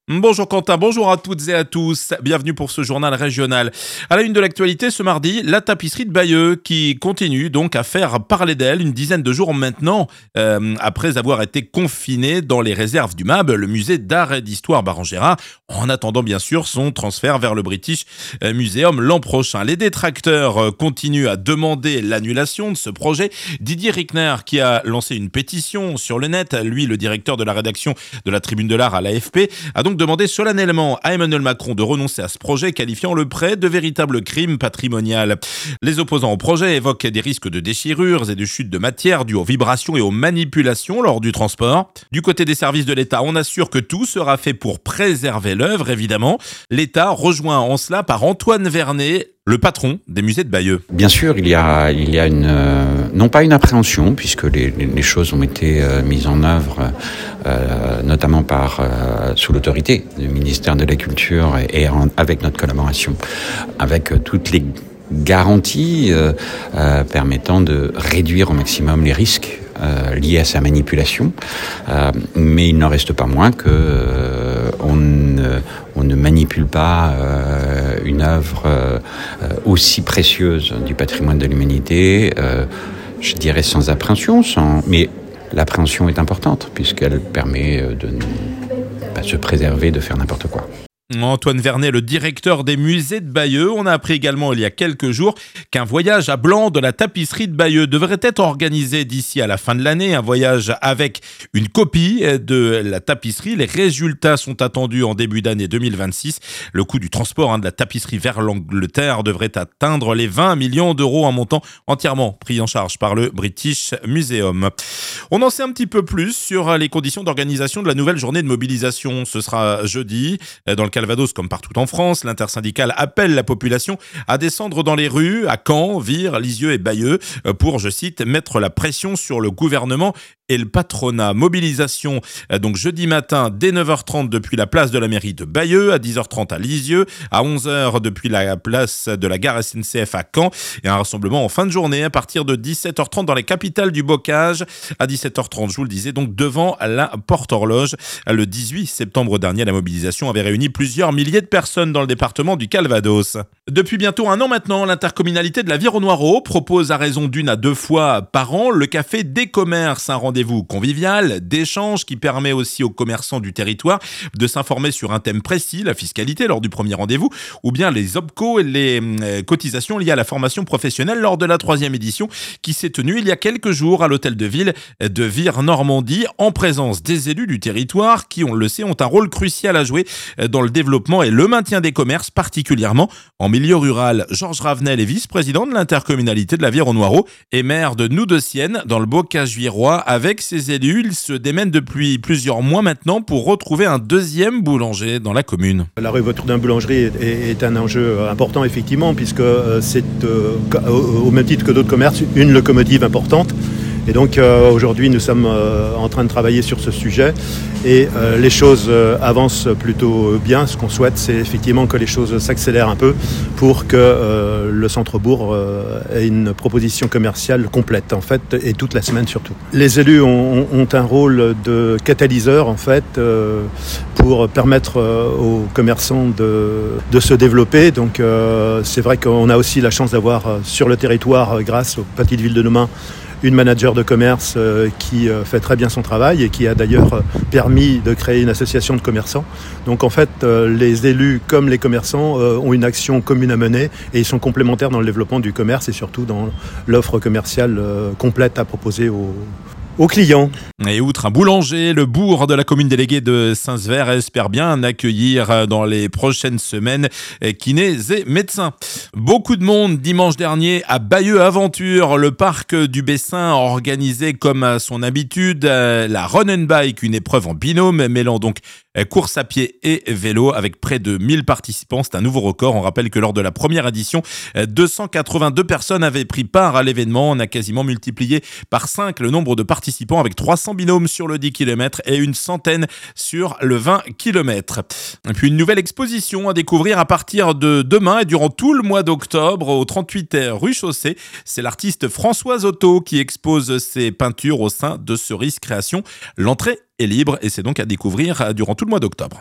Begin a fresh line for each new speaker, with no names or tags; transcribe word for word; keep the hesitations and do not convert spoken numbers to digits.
Bonjour Quentin, bonjour à toutes et à tous. Bienvenue pour ce journal régional. À la une de l'actualité ce mardi, la tapisserie de Bayeux qui continue donc à faire parler d'elle une dizaine de jours maintenant euh, après avoir été confinée dans les réserves du M A B, le musée d'art et d'histoire Baron-Gérard, en attendant bien sûr son transfert vers le British Museum l'an prochain. Les détracteurs continuent à demander l'annulation de ce projet. Didier Rickner qui a lancé une pétition sur le net, lui le directeur de la rédaction de la Tribune de l'Art à l'A F P, a donc demandé solennellement à Emmanuel Macron de renoncer à ce projet, qualifiant le prêt de véritable crime patrimonial. Les opposants au projet évoquent des risques de déchirures et de chutes de matière dues aux vibrations et aux manipulations lors du transport. Du côté des services de l'État, on assure que tout sera fait pour préserver l'œuvre, évidemment. L'État rejoint en cela par Antoine Vernet, le patron des musées de Bayeux.
Bien sûr, il y a, il y a une, euh, non pas une appréhension, puisque les, les choses ont été euh, mises en œuvre, euh, notamment par euh, sous l'autorité du ministère de la Culture et, et en, avec notre collaboration, avec euh, toutes les garanties euh, euh, permettant de réduire au maximum les risques euh, liés à sa manipulation. Euh, mais il n'en reste pas moins que euh, on ne, on ne manipule pas euh, une œuvre euh, aussi précieuse du patrimoine de l'humanité, euh, je dirais sans appréhension, sans, mais l'appréhension est importante puisqu'elle permet de ne pas se préserver de faire n'importe quoi.
Antoine Vernet, le directeur des musées de Bayeux. On a appris également il y a quelques jours qu'un voyage à Blanc de la tapisserie de Bayeux devrait être organisé d'ici à la fin de l'année. Un voyage avec une copie de la tapisserie. Les résultats sont attendus en début d'année deux mille vingt-six. Le coût du transport hein, de la tapisserie vers l'Angleterre devrait atteindre les vingt millions d'euros, un montant entièrement pris en charge par le British Museum. On en sait un petit peu plus sur les conditions d'organisation de la nouvelle journée de mobilisation. Ce sera jeudi dans le Calvados, comme partout en France, l'intersyndicale appelle la population à descendre dans les rues à Caen, Vire, Lisieux et Bayeux pour, je cite, mettre la pression sur le gouvernement et le patronat. Mobilisation donc jeudi matin dès neuf heures trente depuis la place de la mairie de Bayeux, à dix heures trente à Lisieux, à onze heures depuis la place de la gare S N C F à Caen et un rassemblement en fin de journée à partir de dix-sept heures trente dans les capitales du bocage. À dix-sept heures trente, je vous le disais, donc devant la Porte-Horloge. Le dix-huit septembre dernier, la mobilisation avait réuni plusieurs milliers de personnes dans le département du Calvados. Depuis bientôt un an maintenant, l'intercommunalité de la Vire-au-Noireau propose à raison d'une à deux fois par an le café des commerces, un rendez-vous convivial, d'échange qui permet aussi aux commerçants du territoire de s'informer sur un thème précis, la fiscalité lors du premier rendez-vous, ou bien les OPCO et les euh, cotisations liées à la formation professionnelle lors de la troisième édition qui s'est tenue il y a quelques jours à l'hôtel de ville de Vire-Normandie en présence des élus du territoire qui, on le sait, ont un rôle crucial à jouer dans le développement et le maintien des commerces, particulièrement en milieu rural. Georges Ravenel est vice-président de l'intercommunalité de la Vire-au-Noireau et maire de Noudeciennes dans le bocage virois. Avec ses élus, il se démène depuis plusieurs mois maintenant pour retrouver un deuxième boulanger dans la commune.
La réouverture d'un boulangerie est, est un enjeu important effectivement puisque c'est euh, au même titre que d'autres commerces une locomotive importante. Et donc euh, aujourd'hui nous sommes euh, en train de travailler sur ce sujet et euh, les choses euh, avancent plutôt bien. Ce qu'on souhaite c'est effectivement que les choses s'accélèrent un peu pour que euh, le centre-bourg euh, ait une proposition commerciale complète en fait et toute la semaine surtout. Les élus ont, ont un rôle de catalyseur en fait euh, pour permettre euh, aux commerçants de, de se développer. Donc euh, c'est vrai qu'on a aussi la chance d'avoir euh, sur le territoire euh, grâce aux petites villes de nos mains une manager de commerce euh, qui euh, fait très bien son travail et qui a d'ailleurs euh, permis de créer une association de commerçants. Donc en fait, euh, les élus comme les commerçants euh, ont une action commune à mener et ils sont complémentaires dans le développement du commerce et surtout dans l'offre commerciale euh, complète à proposer aux aux clients.
Et outre un boulanger, le bourg de la commune déléguée de Saint-Sever espère bien accueillir dans les prochaines semaines kinés et médecins. Beaucoup de monde dimanche dernier à Bayeux Aventure, le parc du Bessin a organisé comme à son habitude la Run and Bike, une épreuve en binôme mêlant donc course à pied et vélo avec près de mille participants. C'est un nouveau record. On rappelle que lors de la première édition, deux cent quatre-vingt-deux personnes avaient pris part à l'événement. On a quasiment multiplié par cinq le nombre de participants avec trois cents binômes sur le dix kilomètres et une centaine sur le vingt kilomètres. Et puis une nouvelle exposition à découvrir à partir de demain et durant tout le mois d'octobre au trente-huit rue Chaussée. C'est l'artiste Françoise Otto qui expose ses peintures au sein de Cerise Création. L'entrée est libre et c'est donc à découvrir durant tout le mois d'octobre.